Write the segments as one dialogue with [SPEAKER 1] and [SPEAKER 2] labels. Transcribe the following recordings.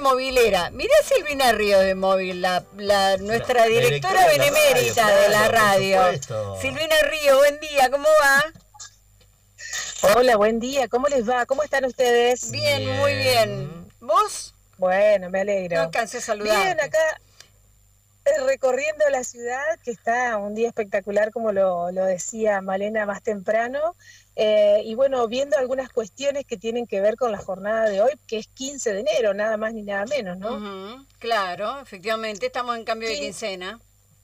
[SPEAKER 1] movilera. Mirá Silvina Ríos de Móvil, nuestra directora benemérita de la radio. Silvina Ríos, buen día, ¿cómo va?
[SPEAKER 2] Hola, buen día, ¿cómo les va? ¿Cómo están ustedes?
[SPEAKER 1] Bien, muy bien. ¿Vos?
[SPEAKER 2] Bueno, me alegro.
[SPEAKER 1] No alcancé a saludar.
[SPEAKER 2] Bien, acá recorriendo la ciudad, que está un día espectacular, como lo decía Malena más temprano, y bueno, viendo algunas cuestiones que tienen que ver con la jornada de hoy, que es 15 de enero, nada más ni nada menos, ¿no?
[SPEAKER 1] Claro, efectivamente, estamos en cambio de quincena.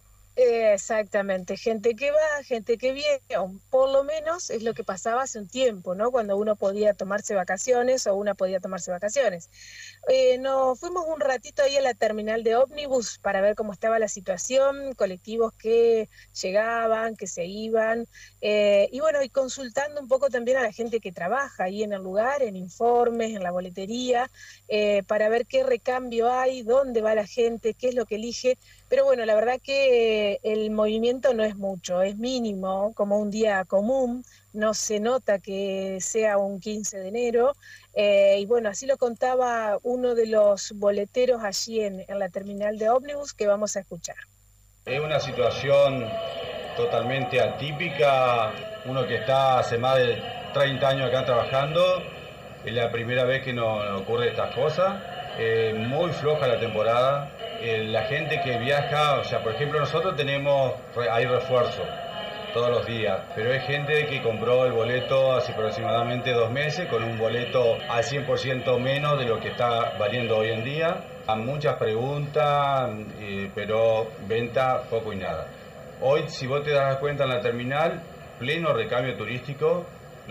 [SPEAKER 2] Exactamente, gente que va, gente que viene, o por lo menos es lo que pasaba hace un tiempo, ¿no? Cuando uno podía tomarse vacaciones o una podía tomarse vacaciones. Nos fuimos un ratito ahí a la terminal de ómnibus para ver cómo estaba la situación, colectivos que llegaban, que se iban, y bueno, y consultando un poco también a la gente que trabaja ahí en el lugar, en informes, en la boletería, para ver qué recambio hay, dónde va la gente, qué es lo que elige. Pero bueno, la verdad que el movimiento no es mucho, es mínimo, como un día común, no se nota que sea un 15 de enero, y bueno, así lo contaba uno de los boleteros allí en la terminal de ómnibus que vamos a escuchar.
[SPEAKER 3] Es una situación totalmente atípica, uno que está hace más de 30 años acá trabajando, es la primera vez que nos ocurre estas cosas, muy floja la temporada. La gente que viaja, o sea, por ejemplo, nosotros hay refuerzo todos los días, pero hay gente que compró el boleto hace aproximadamente 2 meses con un boleto al 100% menos de lo que está valiendo hoy en día. Muchas preguntas, pero venta poco y nada. Hoy, si vos te das cuenta en la terminal, pleno recambio turístico,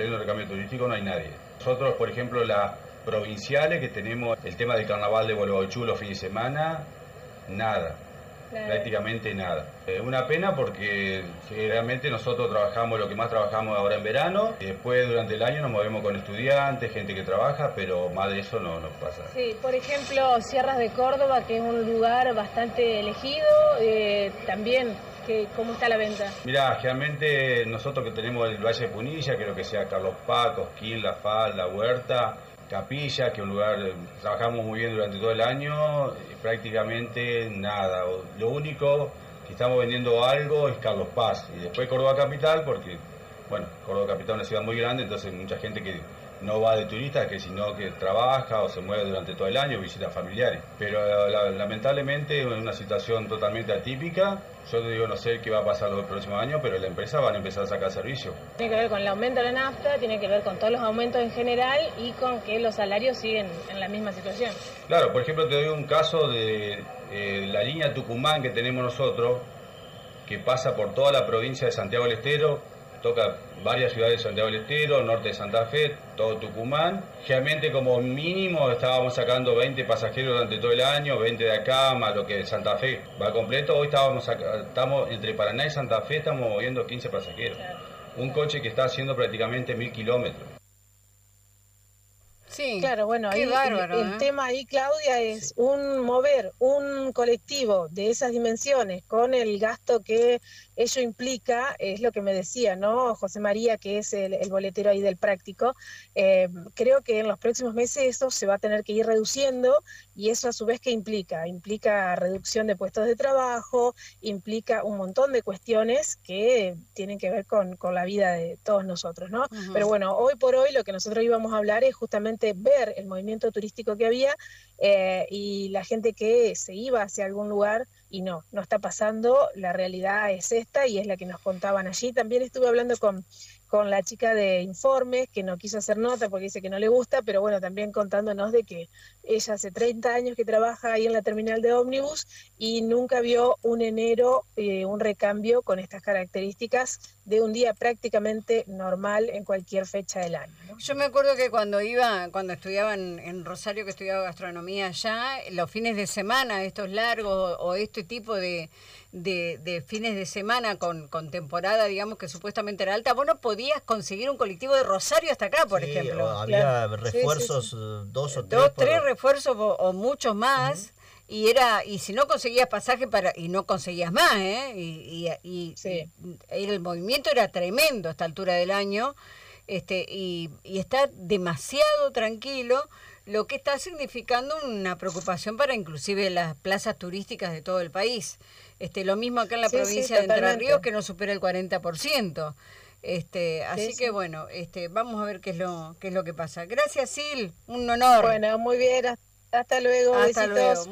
[SPEAKER 3] no hay nadie. Nosotros, por ejemplo, las provinciales que tenemos el tema del carnaval de Gualeguaychú los fines de semana, nada, prácticamente nada. Una pena porque realmente nosotros trabajamos lo que más trabajamos ahora en verano, y después durante el año nos movemos con estudiantes, gente que trabaja, pero más de eso no nos pasa.
[SPEAKER 2] Sí, por ejemplo, Sierras de Córdoba, que es un lugar bastante elegido, también, ¿cómo está la venta?
[SPEAKER 3] Mirá, generalmente nosotros que tenemos el Valle de Punilla, que lo que sea Carlos Paz, Cosquín, La Falda, Huerta, Capilla, que es un lugar, trabajamos muy bien durante todo el año, prácticamente nada. Lo único que estamos vendiendo algo es Carlos Paz y después Córdoba Capital, porque, bueno, Córdoba Capital es una ciudad muy grande, entonces mucha gente que no va de turista, sino que trabaja o se mueve durante todo el año, visita familiares. Pero lamentablemente es una situación totalmente atípica. Yo te digo, no sé qué va a pasar los próximos años, pero la empresa van a empezar a sacar servicio.
[SPEAKER 2] Tiene que ver con el aumento de la nafta, tiene que ver con todos los aumentos en general y con que los salarios siguen en la misma situación.
[SPEAKER 3] Claro, por ejemplo, te doy un caso de la línea Tucumán que tenemos nosotros, que pasa por toda la provincia de Santiago del Estero, toca varias ciudades de Santiago del Estero, norte de Santa Fe, todo Tucumán. Generalmente como mínimo estábamos sacando 20 pasajeros durante todo el año, 20 de acá, más lo que Santa Fe va completo. Hoy estamos entre Paraná y Santa Fe, estamos moviendo 15 pasajeros. Un coche que está haciendo prácticamente 1000 kilómetros.
[SPEAKER 2] Sí, claro, bueno, ahí
[SPEAKER 1] bárbaro,
[SPEAKER 2] el tema ahí, Claudia, es mover un colectivo de esas dimensiones con el gasto que ello implica, es lo que me decía, ¿no? José María, que es el boletero ahí del práctico. Creo que en los próximos meses eso se va a tener que ir reduciendo y eso a su vez ¿qué implica? Implica reducción de puestos de trabajo, implica un montón de cuestiones que tienen que ver con la vida de todos nosotros, ¿no?
[SPEAKER 1] Uh-huh.
[SPEAKER 2] Pero bueno, hoy por hoy lo que nosotros íbamos a hablar es justamente ver el movimiento turístico que había y la gente que se iba hacia algún lugar y no está pasando. La realidad es esta y es la que nos contaban allí. También estuve hablando con la chica de informes, que no quiso hacer nota porque dice que no le gusta, pero bueno, también contándonos de que ella hace 30 años que trabaja ahí en la terminal de ómnibus y nunca vio un enero, un recambio con estas características de un día prácticamente normal en cualquier fecha del año, ¿no?
[SPEAKER 1] Yo me acuerdo que cuando estudiaba en Rosario, que estudiaba gastronomía allá, los fines de semana, estos largos o este tipo de fines de semana con temporada, digamos, que supuestamente era alta, vos no podías conseguir un colectivo de Rosario hasta acá, por ejemplo.
[SPEAKER 4] Había refuerzos, 2 o 3.
[SPEAKER 1] 3 refuerzos o muchos más. Uh-huh. Y si no conseguías pasaje y no conseguías más, y el movimiento era tremendo a esta altura del año, y está demasiado tranquilo. lo que está significando una preocupación para inclusive las plazas turísticas de todo el país. Lo mismo acá en la provincia de Entre Ríos, que no supera el 40%. Así que bueno, vamos a ver qué es lo que pasa. Gracias, Sil, un honor.
[SPEAKER 2] Bueno, muy bien, hasta luego,
[SPEAKER 1] hasta
[SPEAKER 2] besitos.
[SPEAKER 1] Luego.